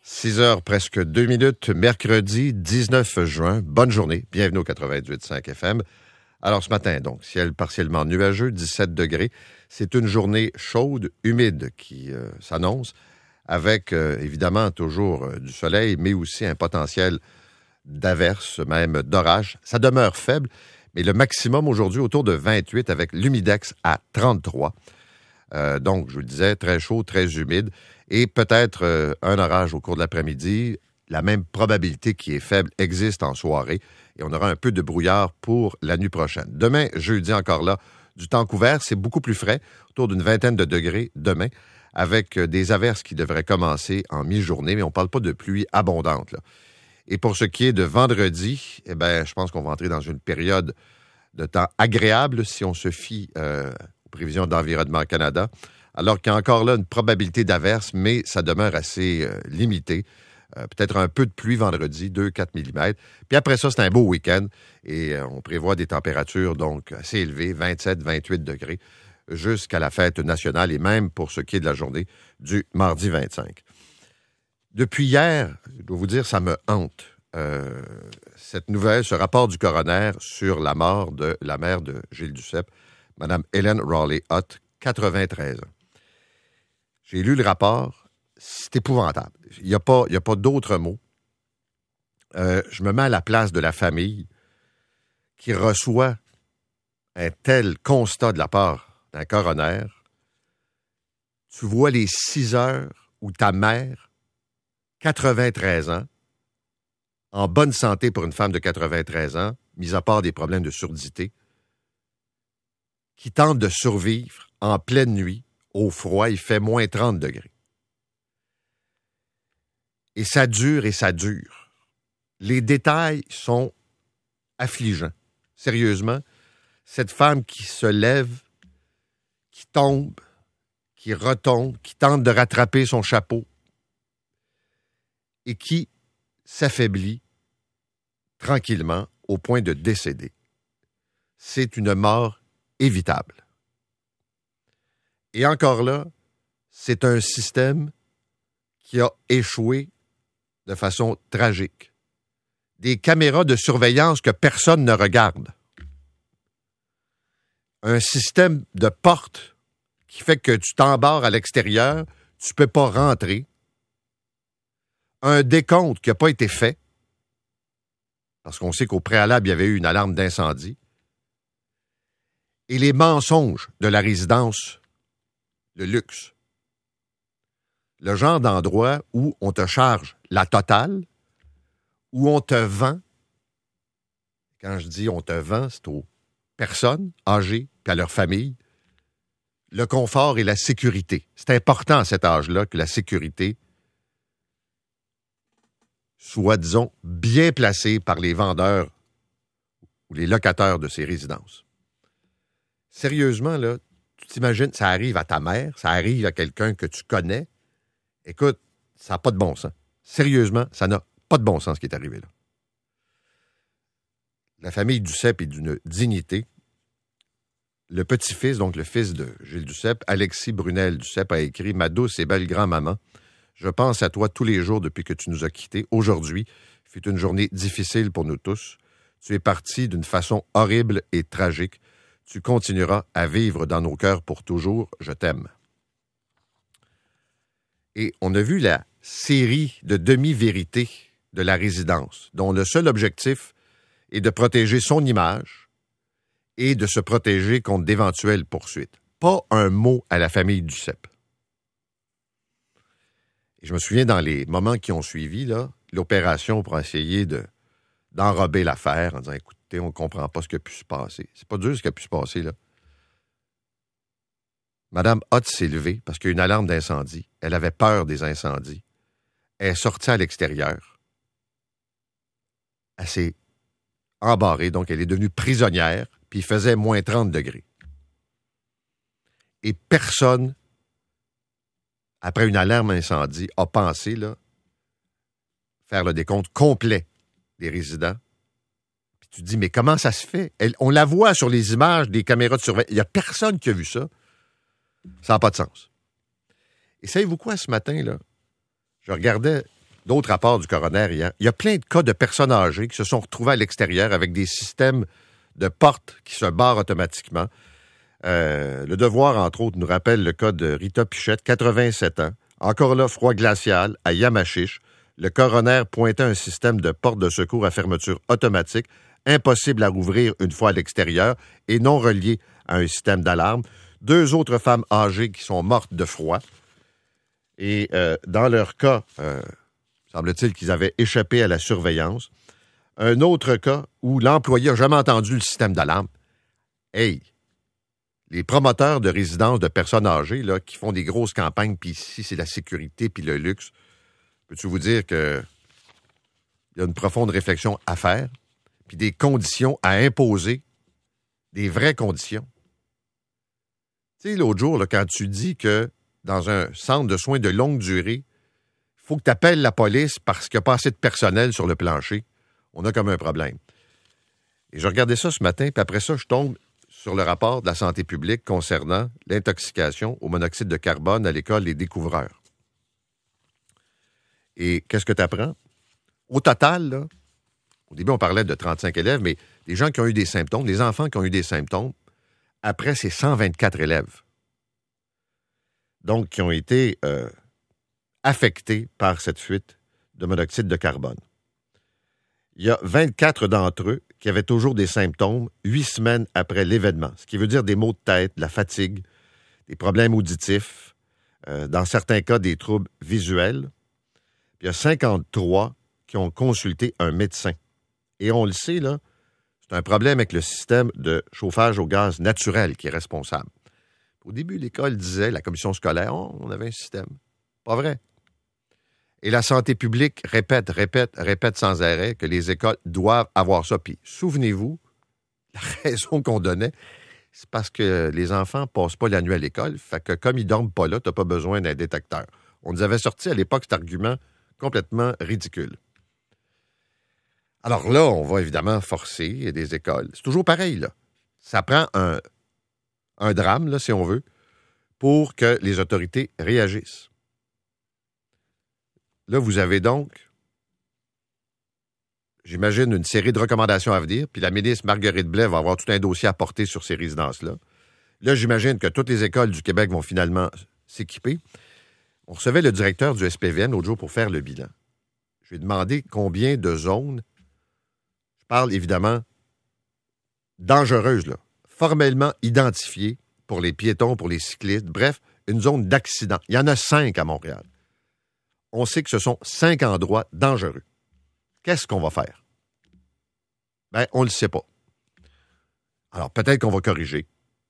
6 heures, presque 2 minutes, mercredi 19 juin. Bonne journée. Bienvenue au 98.5 FM. Alors, ce matin, donc, ciel partiellement nuageux, 17 degrés. C'est une journée chaude, humide qui s'annonce, avec, évidemment, toujours du soleil, mais aussi un potentiel d'averse, même d'orage. Ça demeure faible, mais le maximum aujourd'hui autour de 28 avec l'humidex à 33. Donc, je vous le disais, très chaud, très humide. Et peut-être un orage au cours de l'après-midi. La même probabilité qui est faible existe en soirée. Et on aura un peu de brouillard pour la nuit prochaine. Demain, jeudi, encore là, du temps couvert. C'est beaucoup plus frais, autour d'une vingtaine de degrés demain, avec des averses qui devraient commencer en mi-journée. Mais on ne parle pas de pluie abondante, là. Et pour ce qui est de vendredi, eh bien, je pense qu'on va entrer dans une période de temps agréable si on se fie aux prévisions d'Environnement Canada. Alors qu'il y a encore là une probabilité d'averse, mais ça demeure assez limité. Peut-être un peu de pluie vendredi, 2-4 mm. Puis après ça, c'est un beau week-end et on prévoit des températures donc assez élevées, 27-28 degrés, jusqu'à la fête nationale et même pour ce qui est de la journée du mardi 25. Depuis hier, je dois vous dire, ça me hante. Cette nouvelle, ce rapport du coroner sur la mort de la mère de Gilles Duceppe, Mme Helen Raleigh-Hutt, 93 ans. J'ai lu le rapport, c'est épouvantable. Il n'y a pas d'autre mot. Je me mets à la place de la famille qui reçoit un tel constat de la part d'un coroner. Tu vois les 6 heures où ta mère, 93 ans, en bonne santé pour une femme de 93 ans, mis à part des problèmes de surdité, qui tente de survivre en pleine nuit, au froid, il fait moins 30 degrés. Et ça dure et ça dure. Les détails sont affligeants. Sérieusement, cette femme qui se lève, qui tombe, qui retombe, qui tente de rattraper son chapeau et qui s'affaiblit tranquillement au point de décéder. C'est une mort évitable. Et encore là, c'est un système qui a échoué de façon tragique. Des caméras de surveillance que personne ne regarde. Un système de porte qui fait que tu t'embarres à l'extérieur, tu ne peux pas rentrer. Un décompte qui n'a pas été fait, parce qu'on sait qu'au préalable, il y avait eu une alarme d'incendie. Et les mensonges de la résidence, le luxe. Le genre d'endroit où on te charge la totale, où on te vend. Quand je dis on te vend, c'est aux personnes âgées et à leurs familles. Le confort et la sécurité. C'est important à cet âge-là que la sécurité soit, disons, bien placée par les vendeurs ou les locataires de ces résidences. Sérieusement, là, tu t'imagines, ça arrive à ta mère, ça arrive à quelqu'un que tu connais. Écoute, ça n'a pas de bon sens. Sérieusement, ça n'a pas de bon sens ce qui est arrivé là. La famille Duceppe est d'une dignité. Le petit-fils, donc le fils de Gilles Duceppe, Alexis Brunel Duceppe, a écrit « Ma douce et belle grand-maman, je pense à toi tous les jours depuis que tu nous as quittés. Aujourd'hui fut une journée difficile pour nous tous. Tu es parti d'une façon horrible et tragique. Tu continueras à vivre dans nos cœurs pour toujours. Je t'aime. » Et on a vu la série de demi-vérités de la résidence, dont le seul objectif est de protéger son image et de se protéger contre d'éventuelles poursuites. Pas un mot à la famille Duceppe. Et je me souviens, dans les moments qui ont suivi, là, l'opération pour essayer d'enrober l'affaire en disant « Écoutez, on ne comprend pas ce qui a pu se passer. » C'est pas dur ce qui a pu se passer, là. Madame Hutt s'est levée parce qu'il y a une alarme d'incendie. Elle avait peur des incendies. Elle est sortie à l'extérieur. Elle s'est embarrée, donc elle est devenue prisonnière, puis il faisait moins 30 degrés. Et personne, après une alarme incendie, a pensé là, faire le décompte complet des résidents. Puis tu te dis, mais comment ça se fait? On la voit sur les images des caméras de surveillance. Il n'y a personne qui a vu ça. Ça n'a pas de sens. Et savez-vous quoi, ce matin, là? Je regardais d'autres rapports du coroner hier. Il y a plein de cas de personnes âgées qui se sont retrouvées à l'extérieur avec des systèmes de portes qui se barrent automatiquement. Le Devoir, entre autres, nous rappelle le cas de Rita Pichette, 87 ans. Encore là, froid glacial, à Yamachiche. Le coroner pointait un système de porte de secours à fermeture automatique, impossible à rouvrir une fois à l'extérieur et non relié à un système d'alarme. 2 autres femmes âgées qui sont mortes de froid. Et dans leur cas, semble-t-il qu'ils avaient échappé à la surveillance. Un autre cas où l'employé n'a jamais entendu le système d'alarme. Hey! Les promoteurs de résidences de personnes âgées là, qui font des grosses campagnes, puis ici, c'est la sécurité puis le luxe. Peux-tu vous dire qu'il y a une profonde réflexion à faire, puis des conditions à imposer, des vraies conditions. Tu sais, l'autre jour, là, quand tu dis que dans un centre de soins de longue durée, il faut que tu appelles la police parce qu'il n'y a pas assez de personnel sur le plancher, on a comme un problème. Et je regardais ça ce matin, puis après ça, je tombe sur le rapport de la santé publique concernant l'intoxication au monoxyde de carbone à l'école des découvreurs. Et qu'est-ce que tu apprends? Au total, là, au début, on parlait de 35 élèves, mais des gens qui ont eu des symptômes, des enfants qui ont eu des symptômes, après, c'est 124 élèves. Donc, qui ont été affectés par cette fuite de monoxyde de carbone. Il y a 24 d'entre eux qui avaient toujours des symptômes 8 semaines après l'événement, ce qui veut dire des maux de tête, de la fatigue, des problèmes auditifs, dans certains cas des troubles visuels. Puis il y a 53 qui ont consulté un médecin. Et on le sait, là, c'est un problème avec le système de chauffage au gaz naturel qui est responsable. Au début, l'école disait, la commission scolaire, on avait un système. Pas vrai. Et la santé publique répète sans arrêt que les écoles doivent avoir ça. Puis, souvenez-vous, la raison qu'on donnait, c'est parce que les enfants ne passent pas la nuit à l'école. Fait que comme ils ne dorment pas là, tu n'as pas besoin d'un détecteur. On nous avait sorti à l'époque cet argument complètement ridicule. Alors là, on va évidemment forcer des écoles. C'est toujours pareil, là. Ça prend un drame, là, si on veut, pour que les autorités réagissent. Là, vous avez donc, j'imagine, une série de recommandations à venir, puis la ministre Marguerite Blais va avoir tout un dossier à porter sur ces résidences-là. Là, j'imagine que toutes les écoles du Québec vont finalement s'équiper. On recevait le directeur du SPVM l'autre jour pour faire le bilan. Je lui ai demandé combien de zones, je parle évidemment dangereuses, là, formellement identifiées pour les piétons, pour les cyclistes, bref, une zone d'accident. Il y en a 5 à Montréal. On sait que ce sont 5 endroits dangereux. Qu'est-ce qu'on va faire? Ben, on ne le sait pas. Alors, peut-être qu'on va corriger.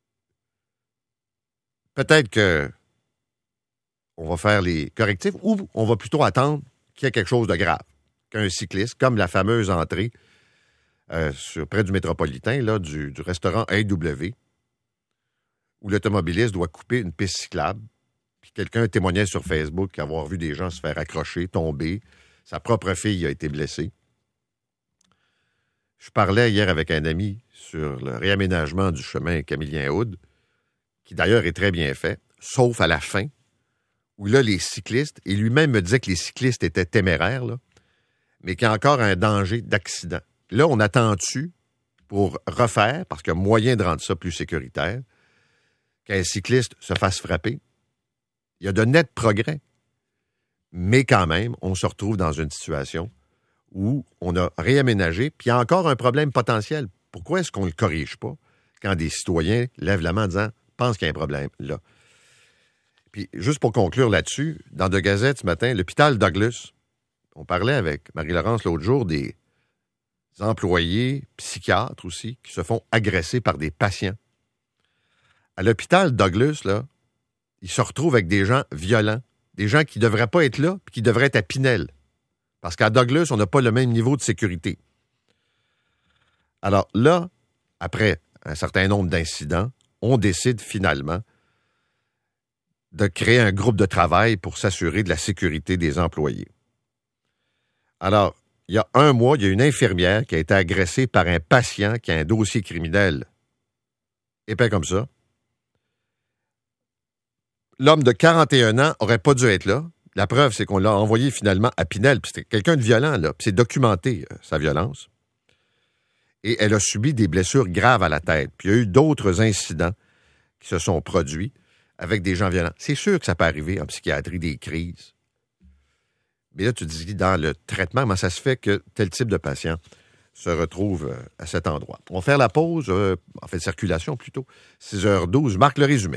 Peut-être que on va faire les correctifs ou on va plutôt attendre qu'il y ait quelque chose de grave. Qu'un cycliste, comme la fameuse entrée près du métropolitain, là, du restaurant AW, où l'automobiliste doit couper une piste cyclable. Puis quelqu'un témoignait sur Facebook avoir vu des gens se faire accrocher, tomber. Sa propre fille a été blessée. Je parlais hier avec un ami sur le réaménagement du chemin Camillien-Houde, qui d'ailleurs est très bien fait, sauf à la fin, où là, les cyclistes, et lui-même me disait que les cyclistes étaient téméraires, là, mais qu'il y a encore un danger d'accident. Là, on attend-tu pour refaire, parce qu'il y a moyen de rendre ça plus sécuritaire, qu'un cycliste se fasse frapper? Il y a de nets progrès. Mais quand même, on se retrouve dans une situation où on a réaménagé, puis il y a encore un problème potentiel. Pourquoi est-ce qu'on ne le corrige pas quand des citoyens lèvent la main en disant « pense qu'il y a un problème là ». Puis, juste pour conclure là-dessus, dans De Gazette ce matin, l'hôpital Douglas, on parlait avec Marie-Laurence l'autre jour des employés, psychiatres aussi, qui se font agresser par des patients. À l'hôpital Douglas, là, ils se retrouvent avec des gens violents, des gens qui ne devraient pas être là, puis qui devraient être à Pinel. Parce qu'à Douglas, on n'a pas le même niveau de sécurité. Alors là, après un certain nombre d'incidents, on décide finalement de créer un groupe de travail pour s'assurer de la sécurité des employés. Alors, il y a un mois, il y a une infirmière qui a été agressée par un patient qui a un dossier criminel épais comme ça. L'homme de 41 ans n'aurait pas dû être là, la preuve, c'est qu'on l'a envoyé finalement à Pinel. Puis c'était quelqu'un de violent, là. Puis c'est documenté, sa violence. Et elle a subi des blessures graves à la tête. Puis il y a eu d'autres incidents qui se sont produits avec des gens violents. C'est sûr que ça peut arriver en psychiatrie, des crises. Mais là, tu te dis, dans le traitement, comment ça se fait que tel type de patient se retrouve à cet endroit? On va faire la pause, en fait, circulation plutôt, 6h12. Marc, le résumé.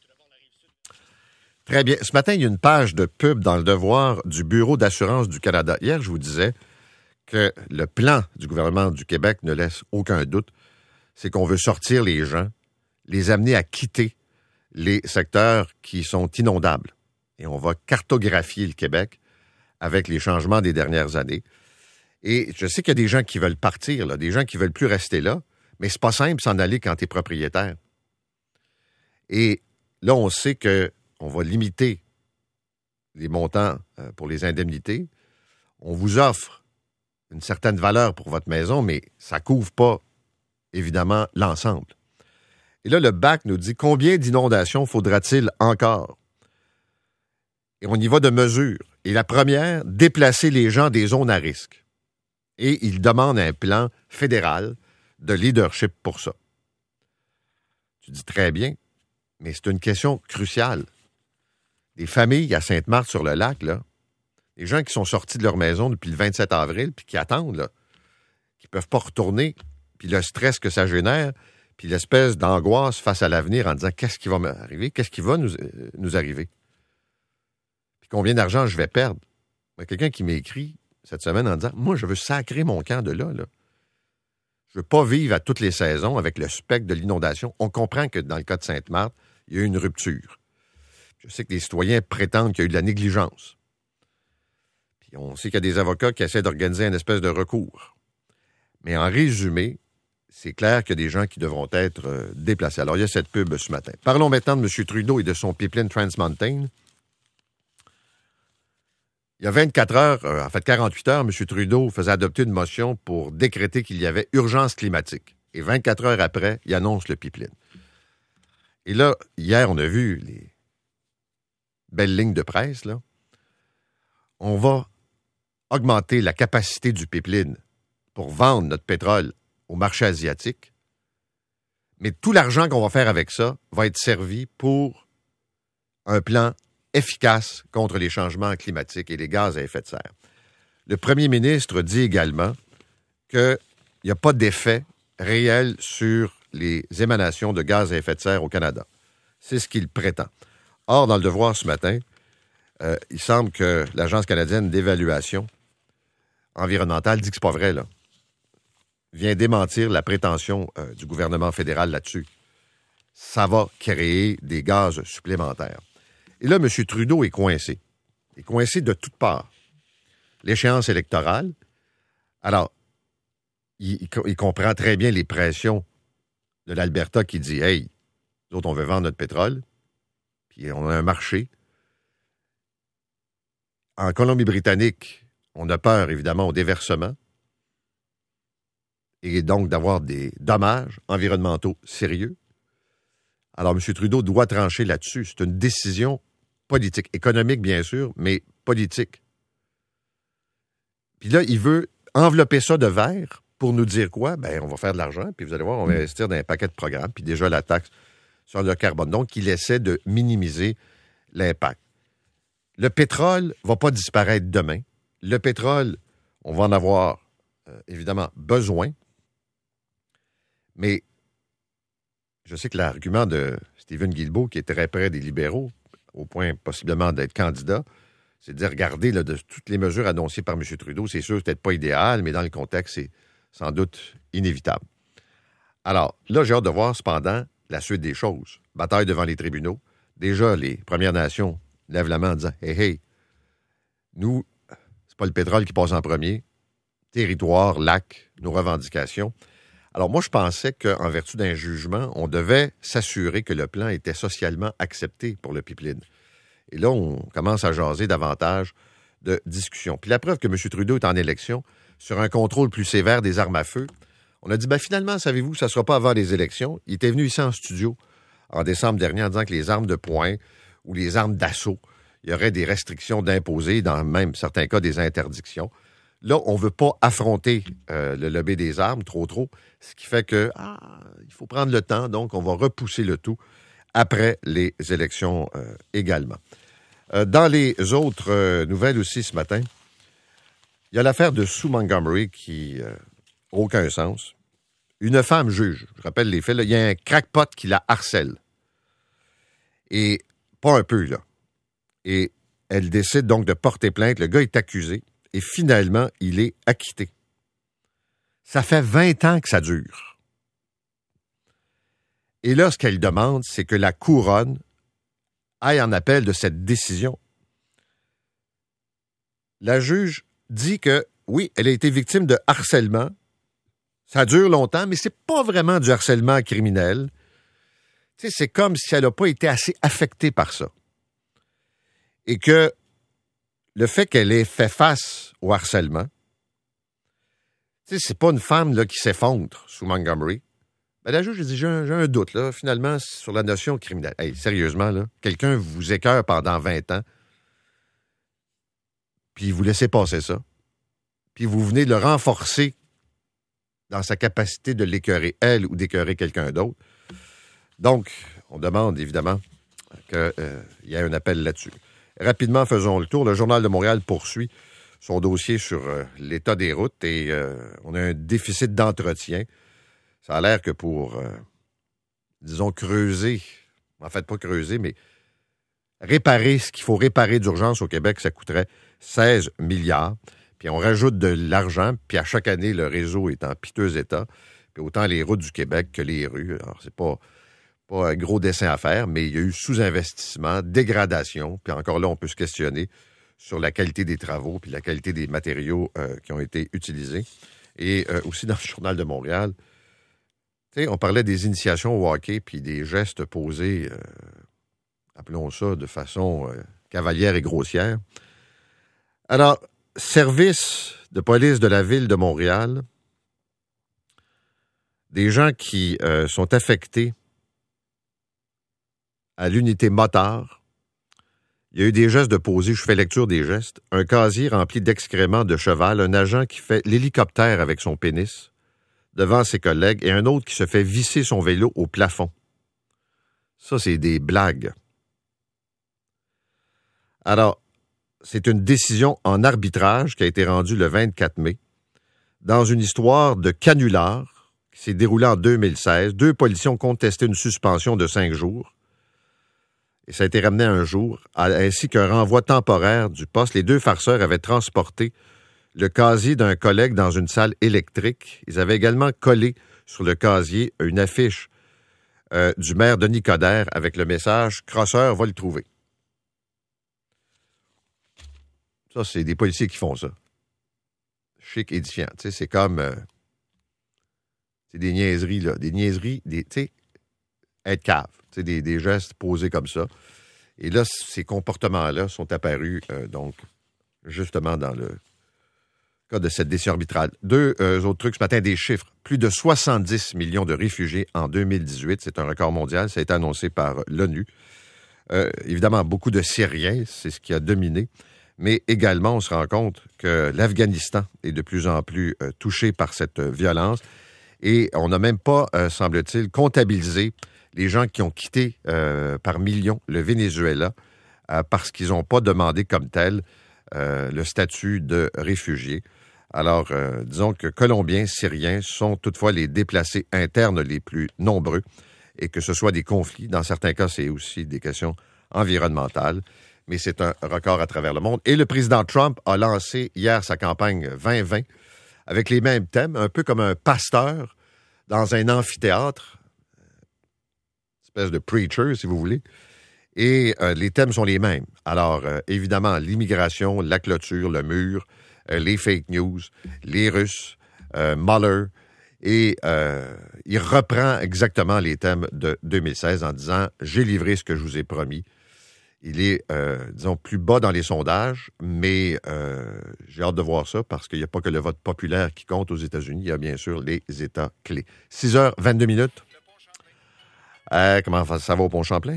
Très bien. Ce matin, il y a une page de pub dans Le Devoir du Bureau d'assurance du Canada. Hier, je vous disais que le plan du gouvernement du Québec ne laisse aucun doute. C'est qu'on veut sortir les gens, les amener à quitter les secteurs qui sont inondables. Et on va cartographier le Québec avec les changements des dernières années. Et je sais qu'il y a des gens qui veulent partir, là, des gens qui veulent plus rester là, mais c'est pas simple s'en aller quand tu es propriétaire. Et là, on sait qu'on va limiter les montants pour les indemnités. On vous offre une certaine valeur pour votre maison, mais ça ne couvre pas, évidemment, l'ensemble. Et là, le BAC nous dit combien d'inondations faudra-t-il encore? Et on y va de mesures. Et la première, déplacer les gens des zones à risque. Et il demande un plan fédéral de leadership pour ça. Tu dis très bien, mais c'est une question cruciale. Des familles à Sainte-Marthe-sur-le-Lac, là, des gens qui sont sortis de leur maison depuis le 27 avril, puis qui attendent, là, qui ne peuvent pas retourner, puis le stress que ça génère, puis l'espèce d'angoisse face à l'avenir en disant qu'est-ce qui va m'arriver, qu'est-ce qui va nous arriver. Combien d'argent je vais perdre? Il y a quelqu'un qui m'écrit cette semaine en disant « Moi, je veux sacrer mon camp de là. Je veux pas vivre à toutes les saisons avec le spectre de l'inondation. » On comprend que dans le cas de Sainte-Marthe, il y a eu une rupture. Je sais que les citoyens prétendent qu'il y a eu de la négligence. Puis on sait qu'il y a des avocats qui essaient d'organiser une espèce de recours. Mais en résumé, c'est clair qu'il y a des gens qui devront être déplacés. Alors, il y a cette pub ce matin. Parlons maintenant de M. Trudeau et de son pipeline Trans Mountain. Il y a 24 heures, en fait 48 heures, M. Trudeau faisait adopter une motion pour décréter qu'il y avait urgence climatique. Et 24 heures après, il annonce le pipeline. Et là, hier, on a vu les belles lignes de presse, là. On va augmenter la capacité du pipeline pour vendre notre pétrole au marché asiatique. Mais tout l'argent qu'on va faire avec ça va être servi pour un plan efficace contre les changements climatiques et les gaz à effet de serre. Le premier ministre dit également qu'il n'y a pas d'effet réel sur les émanations de gaz à effet de serre au Canada. C'est ce qu'il prétend. Or, dans Le Devoir ce matin, il semble que l'Agence canadienne d'évaluation environnementale dit que c'est pas vrai, là. Vient démentir la prétention du gouvernement fédéral là-dessus. Ça va créer des gaz supplémentaires. Et là, M. Trudeau est coincé. Il est coincé de toutes parts. L'échéance électorale, alors, il comprend très bien les pressions de l'Alberta qui dit « Hey, nous autres, on veut vendre notre pétrole, puis on a un marché. » En Colombie-Britannique, on a peur, évidemment, au déversement et donc d'avoir des dommages environnementaux sérieux. Alors, M. Trudeau doit trancher là-dessus. C'est une décision politique, économique, bien sûr, mais politique. Puis là, il veut envelopper ça de verre pour nous dire quoi? Ben, on va faire de l'argent, puis vous allez voir, on va investir dans un paquet de programmes, puis déjà la taxe sur le carbone. Donc, il essaie de minimiser l'impact. Le pétrole ne va pas disparaître demain. Le pétrole, on va en avoir, évidemment, besoin. Mais je sais que l'argument de Stephen Guilbeault, qui est très près des libéraux, au point possiblement d'être candidat, c'est de dire, regardez, là, de toutes les mesures annoncées par M. Trudeau, c'est sûr, c'est peut-être pas idéal, mais dans le contexte, c'est sans doute inévitable. Alors, là, j'ai hâte de voir, cependant, la suite des choses. Bataille devant les tribunaux. Déjà, les Premières Nations lèvent la main en disant, hey, hey, nous, c'est pas le pétrole qui passe en premier. Territoire, lac, nos revendications. Alors, moi, je pensais qu'en vertu d'un jugement, on devait s'assurer que le plan était socialement accepté pour le pipeline. Et là, on commence à jaser davantage de discussions. Puis la preuve que M. Trudeau est en élection sur un contrôle plus sévère des armes à feu, on a dit, ben finalement, savez-vous, ça ne sera pas avant les élections. Il était venu ici en studio en décembre dernier en disant que les armes de poing ou les armes d'assaut, il y aurait des restrictions d'imposer, dans même certains cas des interdictions. Là, on ne veut pas affronter le lobby des armes trop, ce qui fait que il faut prendre le temps, donc on va repousser le tout après les élections également. Dans les autres nouvelles aussi ce matin, il y a l'affaire de Sue Montgomery qui n'a aucun sens. Une femme juge, je rappelle les faits, là, il y a un crackpot qui la harcèle. Et pas un peu, là. Et elle décide donc de porter plainte. Le gars est accusé et finalement, il est acquitté. Ça fait 20 ans que ça dure. Et là, ce qu'elle demande, c'est que la couronne aille en appel de cette décision. La juge dit que, oui, elle a été victime de harcèlement. Ça dure longtemps, mais c'est pas vraiment du harcèlement criminel. Tu sais, c'est comme si elle n'a pas été assez affectée par ça. Et que le fait qu'elle ait fait face au harcèlement, tu sais, c'est pas une femme là, qui s'effondre sous Montgomery. Ben, la juge dit, j'ai un doute, là, finalement, sur la notion criminelle. Hey, sérieusement, là, quelqu'un vous écœure pendant 20 ans, puis vous laissez passer ça, puis vous venez de le renforcer dans sa capacité de l'écœurer, elle, ou d'écœurer quelqu'un d'autre. Donc, on demande, évidemment, qu'il y ait un appel là-dessus. Rapidement, faisons le tour. Le Journal de Montréal poursuit son dossier sur l'état des routes et on a un déficit d'entretien. Ça a l'air que pour, disons, creuser, en fait, pas creuser, mais réparer ce qu'il faut réparer d'urgence au Québec, ça coûterait 16 milliards. Puis on rajoute de l'argent, puis à chaque année, le réseau est en piteux état. Puis autant les routes du Québec que les rues. Alors, c'est pas un gros dessin à faire, mais il y a eu sous-investissement, dégradation. Puis encore là, on peut se questionner sur la qualité des travaux puis la qualité des matériaux qui ont été utilisés. Et aussi dans le Journal de Montréal, tu sais, on parlait des initiations au hockey puis des gestes posés, appelons ça de façon cavalière et grossière. Alors, service de police de la Ville de Montréal, des gens qui sont affectés à l'unité motard. Il y a eu des gestes de posée, je fais lecture des gestes. Un casier rempli d'excréments de cheval, un agent qui fait l'hélicoptère avec son pénis devant ses collègues et un autre qui se fait visser son vélo au plafond. Ça, c'est des blagues. Alors, c'est une décision en arbitrage qui a été rendue le 24 mai dans une histoire de canular qui s'est déroulée en 2016. 2 policiers ont contesté une suspension de 5 jours. Et ça a été ramené à un jour, ainsi qu'un renvoi temporaire du poste. Les 2 farceurs avaient transporté le casier d'un collègue dans une salle électrique. Ils avaient également collé sur le casier une affiche du maire Denis Coderre avec le message « Crosseur va le trouver ». Ça, c'est des policiers qui font ça. Chic, édifiant. Tu sais, c'est comme... c'est des niaiseries, là. Des niaiseries, tu sais, être cave. Tu sais, des gestes posés comme ça. Et là, ces comportements-là sont apparus, donc, justement, dans le cas de cette décision arbitrale. 2 autres trucs ce matin, des chiffres. Plus de 70 millions de réfugiés en 2018. C'est un record mondial. Ça a été annoncé par l'ONU. Évidemment, beaucoup de Syriens, c'est ce qui a dominé. Mais également, on se rend compte que l'Afghanistan est de plus en plus touché par cette violence. Et on n'a même pas, semble-t-il, comptabilisé les gens qui ont quitté par millions le Venezuela parce qu'ils n'ont pas demandé comme tel le statut de réfugié. Alors, disons que Colombiens, Syriens sont toutefois les déplacés internes les plus nombreux et que ce soit des conflits. Dans certains cas, c'est aussi des questions environnementales. Mais c'est un record à travers le monde. Et le président Trump a lancé hier sa campagne 2020 avec les mêmes thèmes, un peu comme un pasteur dans un amphithéâtre, espèce de preacher, si vous voulez. Et les thèmes sont les mêmes. Alors, évidemment, l'immigration, la clôture, le mur, les fake news, les Russes, Mueller. Et il reprend exactement les thèmes de 2016 en disant « J'ai livré ce que je vous ai promis ». Il est, disons, plus bas dans les sondages, mais j'ai hâte de voir ça parce qu'il n'y a pas que le vote populaire qui compte aux États-Unis. Il y a bien sûr les États clés. 6h22. Comment ça va au Pont-Champlain?